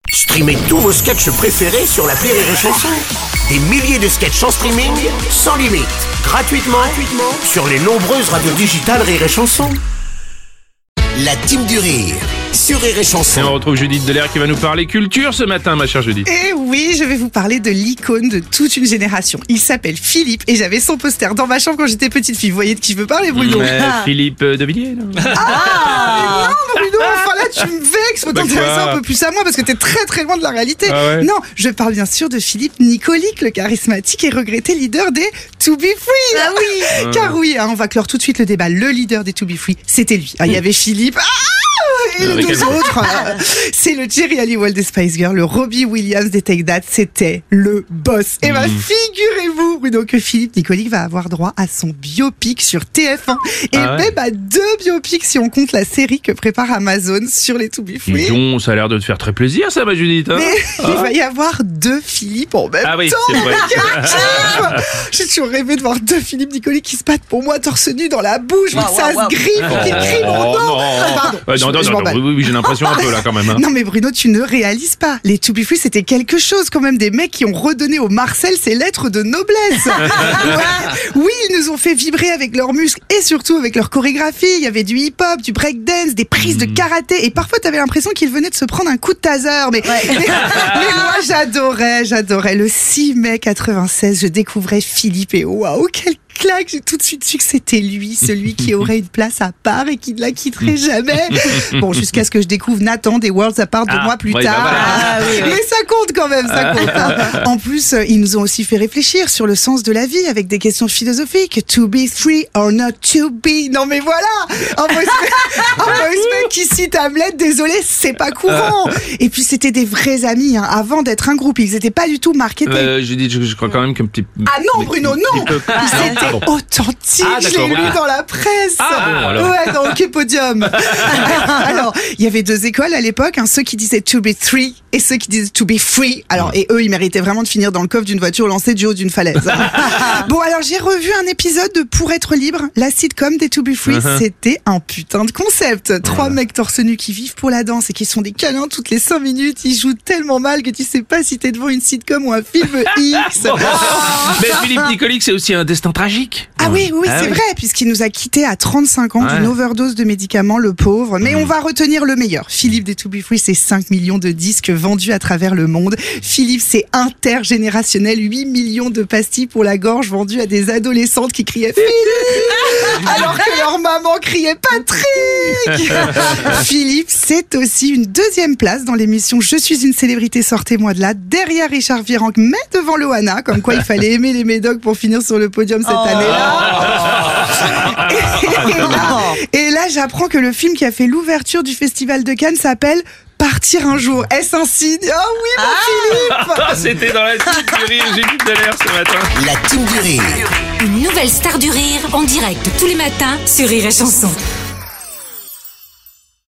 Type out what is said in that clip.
Streamez tous vos sketchs préférés sur l'appli Rire et Chanson. Des milliers de sketchs en streaming, sans limite, gratuitement sur les nombreuses radios digitales Rire et Chanson. La team du rire sur Rire et Chanson. Et on retrouve Judith Delair qui va nous parler culture ce matin, ma chère Judith. Et oui, je vais vous parler de l'icône de toute une génération. Il s'appelle Philippe et j'avais son poster dans ma chambre quand j'étais petite fille. Vous voyez de qui je veux parler, Bruno? Philippe de Villiers, non? Mais non, Bruno, enfin là tu me vexes. Faut t'intéresser un peu plus à moi parce que t'es très très loin de la réalité. Ah ouais. Non, je parle bien sûr de Philippe Nicolic, le charismatique et regretté leader des To Be Free. Ah oui, car oui, on va clore tout de suite le débat. Le leader des To Be Free, c'était lui. Il y avait Philippe. Et les deux autres, c'est le Jerry Halliwell des Spice Girls, le Robbie Williams des Take That, c'était le boss. Et ben figurez-vous, Bruno, que Philippe Nicolic va avoir droit à son biopic sur TF1 et même à 2 biopics si on compte la série que prépare Amazon sur les To Be Free. Donc, ça a l'air de te faire très plaisir, ça, ma Judith. Hein, mais il va y avoir 2 Philippe en même oui, temps. c'est vrai. J'ai toujours rêvé de voir 2 Philippe Nicolic qui se battent pour moi torse nu dans la bouche, où ça se griffe, qui crie mon nom. Oui, j'ai l'impression un peu là quand même. Hein. Non mais Bruno, tu ne réalises pas. Les To Be Free, c'était quelque chose quand même, des mecs qui ont redonné au Marcel ses lettres de noblesse. Oui, ils nous ont fait vibrer avec leurs muscles et surtout avec leur chorégraphie. Il y avait du hip-hop, du breakdance, des prises de karaté et parfois t'avais l'impression qu'ils venaient de se prendre un coup de taser. Mais moi j'adorais. Le 6 mai 96, je découvrais Philippe et waouh, quel claque, j'ai tout de suite su que c'était lui, celui qui aurait une place à part et qui ne la quitterait jamais. Bon, jusqu'à ce que je découvre Nathan des Worlds Apart 2 mois plus tard. Mais ça compte quand même, ça compte. En plus, ils nous ont aussi fait réfléchir sur le sens de la vie avec des questions philosophiques. To be free or not to be. Non mais voilà, un voice qui cite Hamlet, désolé, c'est pas courant. Et puis c'était des vrais amis, hein, avant d'être un groupe, ils étaient pas du tout marketés. Je crois quand même qu'un petit... Ah non, Bruno, non. C'était authentique, je l'ai lu dans la presse. Ouais, dans OK Podium. Alors, il y avait 2 écoles à l'époque, hein, ceux qui disaient to be three et ceux qui disaient to be free. Alors, et eux, ils méritaient vraiment de finir dans le coffre d'une voiture lancée du haut d'une falaise. Bon, alors j'ai revu un épisode de Pour être libre, la sitcom des To Be Free. C'était un putain de concept. 3 mecs torse nu qui vivent pour la danse et qui sont des câlins toutes les 5 minutes. Ils jouent tellement mal que tu sais pas si t'es devant une sitcom ou un film X. Mais Philippe Nicolic, c'est aussi un destin tragique. Ah oui, c'est vrai, puisqu'il nous a quittés à 35 ans d'une overdose de médicaments, le pauvre. Mais on va retenir le meilleur. Philippe des To Be Free, c'est 5 millions de disques vendus à travers le monde. Philippe, c'est intergénérationnel. 8 millions de pastilles pour la gorge vendues à des adolescentes qui criaient Philippe alors que leur maman criait Patrick. Philippe, c'est aussi une 2e place dans l'émission Je suis une célébrité, sortez-moi de là, derrière Richard Virenque, mais devant Loana, comme quoi il fallait aimer les médocs pour finir sur le podium cette année-là. Et là, j'apprends que le film qui a fait l'ouverture du Festival de Cannes s'appelle Partir un jour. Est-ce un signe? Oh oui, mon Philippe. C'était dans la team du rire, Judith Delair ce matin. La team du rire. Une nouvelle star du rire en direct tous les matins sur Rire et Chanson.